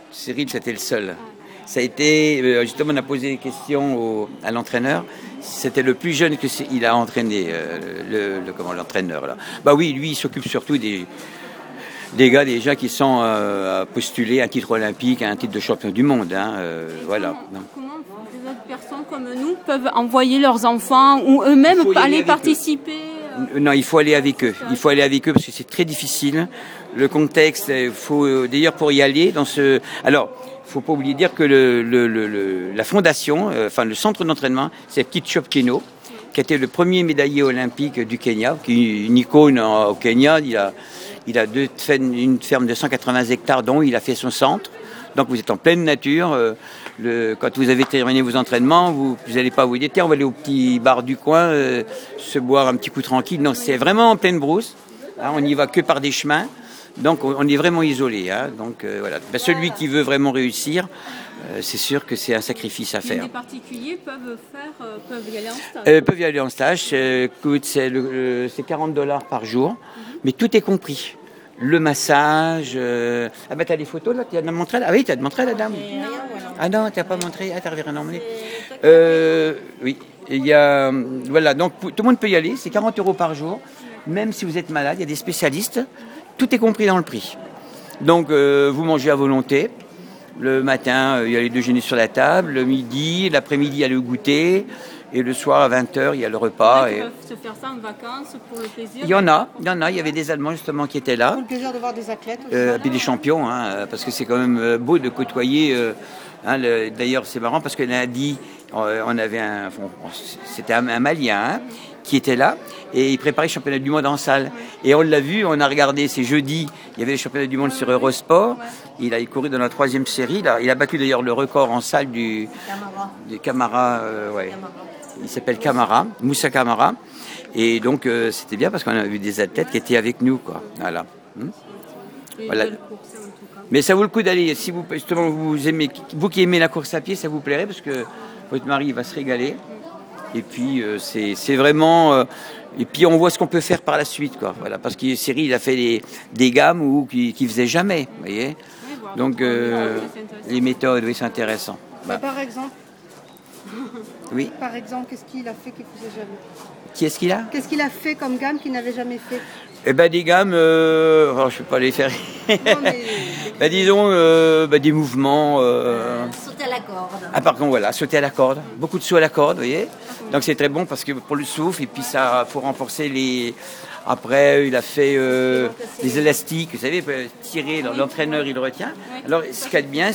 Cyril, c'était le seul. Ça a été, justement, on a posé des questions à l'entraîneur. C'était le plus jeune qu'il a entraîné, l'entraîneur. Là. Bah oui, lui, il s'occupe surtout des gars déjà qui sont postulés à un titre olympique, à un titre de champion du monde. Hein, voilà. Comment des autres personnes comme nous peuvent envoyer leurs enfants ou eux-mêmes aller participer Non, il faut aller avec eux. Il faut aller avec eux parce que c'est très difficile. Le contexte, faut d'ailleurs pour y aller dans ce. Alors, faut pas oublier de dire que la fondation, le centre d'entraînement, c'est Kipchoge Keino, qui était le premier médaillé olympique du Kenya, qui est une icône au Kenya. Il a une ferme de 180 hectares dont il a fait son centre. Donc vous êtes en pleine nature. Quand vous avez terminé vos entraînements, vous n'allez pas vous dire tiens, on va aller au petit bar du coin, se boire un petit coup tranquille. Non, c'est vraiment en pleine brousse. Hein, on n'y va que par des chemins. Donc on est vraiment isolé. Hein, donc voilà. Ben, celui qui veut vraiment réussir, c'est sûr que c'est un sacrifice à faire. Les particuliers peuvent y aller en stage. Peuvent y aller en stage. C'est $40 par jour, mais tout est compris. Le massage. Ah ben t'as les photos là, tu as montré. Ah oui, tu as montré la dame. Ah non, tu n'as pas montré. Ah, tu n'as rien emmené. Oui, il y a voilà. Donc tout le monde peut y aller. C'est 40 € par jour. Même si vous êtes malade, il y a des spécialistes. Tout est compris dans le prix. Donc vous mangez à volonté. Le matin, il y a les déjeuners sur la table. Le midi, l'après-midi, il y a le goûter. Et le soir, à 20h, il y a le repas. Ils peuvent se faire ça en vacances pour le plaisir. Il y en a. Il y avait des Allemands justement qui étaient là. Pour le plaisir de voir des athlètes aussi. Puis des champions, hein, parce que c'est quand même beau de côtoyer. D'ailleurs, c'est marrant parce que lundi, c'était un Malien hein, qui était là et il préparait le championnat du monde en salle. Et on l'a vu, on a regardé, c'est jeudi, il y avait le championnat du monde sur Eurosport. Il a couru dans la 3e série. Là. Il a battu d'ailleurs le record en salle du Camara. Il s'appelle Camara, Moussa Camara. Et donc, c'était bien parce qu'on a vu des athlètes qui étaient avec nous. Quoi. Voilà. Voilà. Mais ça vaut le coup d'aller. Si vous, justement, vous qui aimez la course à pied, ça vous plairait parce que votre mari va se régaler. Et puis, c'est vraiment... et puis, on voit ce qu'on peut faire par la suite. Quoi. Voilà, parce que Cyril, il a fait des gammes qu'il ne faisait jamais. Vous voyez donc, les méthodes, oui, c'est intéressant. Par exemple Oui. Par exemple, qu'est-ce qu'il a fait qu'il ne faisait jamais? Qu'est-ce qu'il a? Qu'est-ce qu'il a fait comme gamme qu'il n'avait jamais fait? Eh ben des gammes, je ne vais pas les faire. Disons des mouvements. Sauter à la corde. Ah par contre voilà, sauter à la corde. Beaucoup de sauts à la corde, vous voyez. Donc c'est très bon parce que pour le souffle et puis ça faut renforcer les. Après il a fait les élastiques, vous savez, tirer. L'entraîneur il retient. Alors ce qu'il y a de bien,